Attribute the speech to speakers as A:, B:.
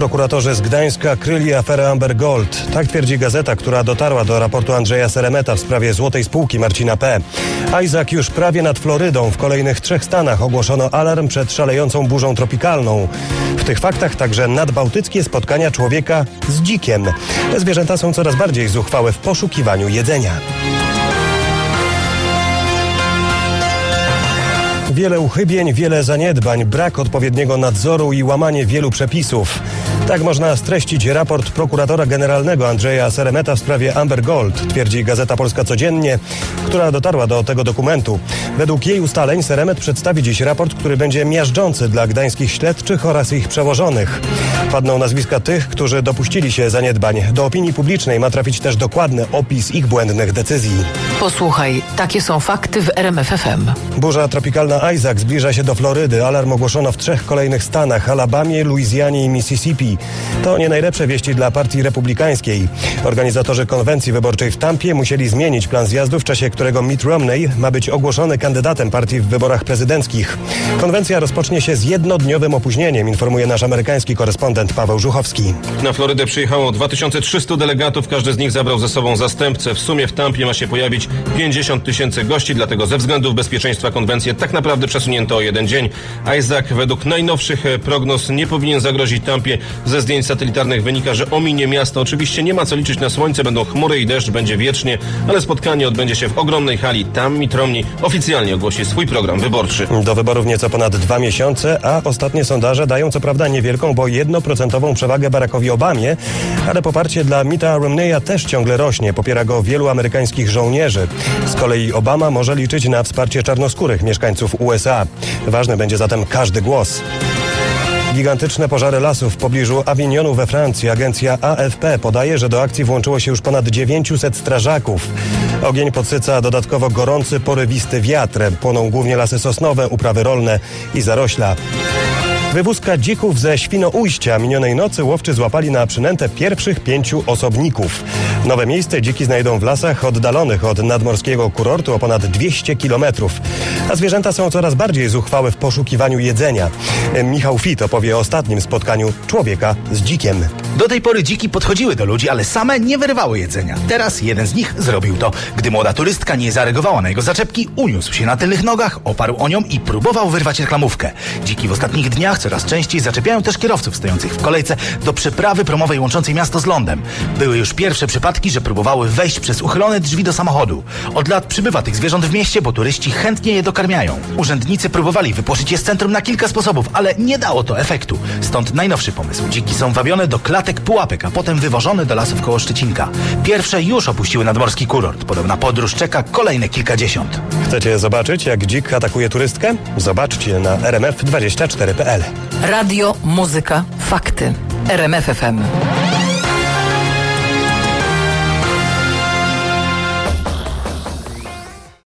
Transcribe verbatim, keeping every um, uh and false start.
A: Prokuratorzy z Gdańska kryli aferę Amber Gold. Tak twierdzi gazeta, która dotarła do raportu Andrzeja Seremeta w sprawie złotej spółki Marcina P. Isaac już prawie nad Florydą. W kolejnych trzech stanach ogłoszono alarm przed szalejącą burzą tropikalną. W tych faktach także nadbałtyckie spotkania człowieka z dzikiem. Te zwierzęta są coraz bardziej zuchwałe w poszukiwaniu jedzenia. Wiele uchybień, wiele zaniedbań, brak odpowiedniego nadzoru i łamanie wielu przepisów. Tak można streścić raport prokuratora generalnego Andrzeja Seremeta w sprawie Amber Gold, twierdzi Gazeta Polska Codziennie, która dotarła do tego dokumentu. Według jej ustaleń Seremet przedstawi dziś raport, który będzie miażdżący dla gdańskich śledczych oraz ich przełożonych. Padną nazwiska tych, którzy dopuścili się zaniedbań. Do opinii publicznej ma trafić też dokładny opis ich błędnych decyzji.
B: Posłuchaj, takie są fakty w R M F F M.
A: Burza tropikalna Isaac zbliża się do Florydy. Alarm ogłoszono w trzech kolejnych stanach: Alabamie, Luizjanie i Mississippi. To nie najlepsze wieści dla partii republikańskiej. Organizatorzy konwencji wyborczej w Tampie musieli zmienić plan zjazdu, w czasie którego Mitt Romney ma być ogłoszony kandydatem partii w wyborach prezydenckich. Konwencja rozpocznie się z jednodniowym opóźnieniem, informuje nasz amerykański korespondent Paweł Żuchowski.
C: Na Florydę przyjechało dwa tysiące trzysta delegatów, każdy z nich zabrał ze sobą zastępcę. W sumie w Tampie ma się pojawić pięćdziesiąt tysięcy gości, dlatego ze względów bezpieczeństwa konwencję tak naprawdę przesunięto o jeden dzień. Isaac według najnowszych prognoz nie powinien zagrozić Tampie. Ze zdjęć satelitarnych wynika, że ominie miasto. Oczywiście nie ma co liczyć na słońce, będą chmury i deszcz, będzie wiecznie, ale spotkanie odbędzie się w ogromnej hali. Tam Mitt Romney oficjalnie ogłosi swój program wyborczy.
A: Do wyborów nieco ponad dwa miesiące, a ostatnie sondaże dają co prawda niewielką, bo jednoprocentową przewagę Barackowi Obamie, ale poparcie dla Mitta Romneya też ciągle rośnie. Popiera go wielu amerykańskich żołnierzy. Z kolei Obama może liczyć na wsparcie czarnoskórych mieszkańców U S A. Ważny będzie zatem każdy głos. Gigantyczne pożary lasów w pobliżu Avignonu we Francji. Agencja A F P podaje, że do akcji włączyło się już ponad dziewięciuset strażaków. Ogień podsyca dodatkowo gorący, porywisty wiatr. Płoną głównie lasy sosnowe, uprawy rolne i zarośla. Wywózka dzików ze Świnoujścia. Minionej nocy łowczy złapali na przynętę pierwszych pięciu osobników. Nowe miejsce dziki znajdą w lasach oddalonych od nadmorskiego kurortu o ponad dwieście kilometrów. A zwierzęta są coraz bardziej zuchwałe w poszukiwaniu jedzenia. Michał Fit opowie o ostatnim spotkaniu człowieka z dzikiem.
D: Do tej pory dziki podchodziły do ludzi, ale same nie wyrywały jedzenia. Teraz jeden z nich zrobił to. Gdy młoda turystka nie zareagowała na jego zaczepki, uniósł się na tylnych nogach, oparł o nią i próbował wyrwać reklamówkę. Dziki w ostatnich dniach coraz częściej zaczepiają też kierowców stojących w kolejce do przeprawy promowej łączącej miasto z lądem. Były już pierwsze przypadki, że próbowały wejść przez uchylone drzwi do samochodu. Od lat przybywa tych zwierząt w mieście, bo turyści chętnie je dokarmiają. Urzędnicy próbowali wypłoszyć je z centrum na kilka sposobów, ale nie dało to efektu. Stąd najnowszy pomysł. Dziki są wabione do klatek pułapek, a potem wywożone do lasów koło Szczecinka. Pierwsze już opuściły nadmorski kurort. Podobna podróż czeka kolejne kilkadziesiąt.
A: Chcecie zobaczyć, jak dzik atakuje turystkę? Zobaczcie na R M F dwadzieścia cztery kropka p l.
B: Radio, muzyka, fakty. R M F F M.